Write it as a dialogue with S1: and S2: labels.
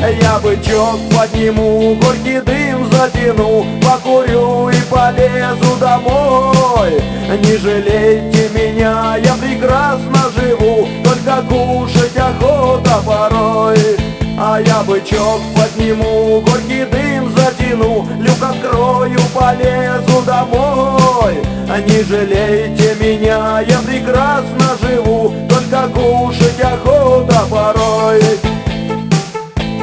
S1: Я бычок подниму, горький дым затяну, покурю и полезу домой. Не жалейте меня, я прекрасно живу, только кушать охота порой. А я бычок подниму, горький дым затяну, люк открою, полезу домой. Не жалейте меня, я прекрасно живу, только кушать охота порой.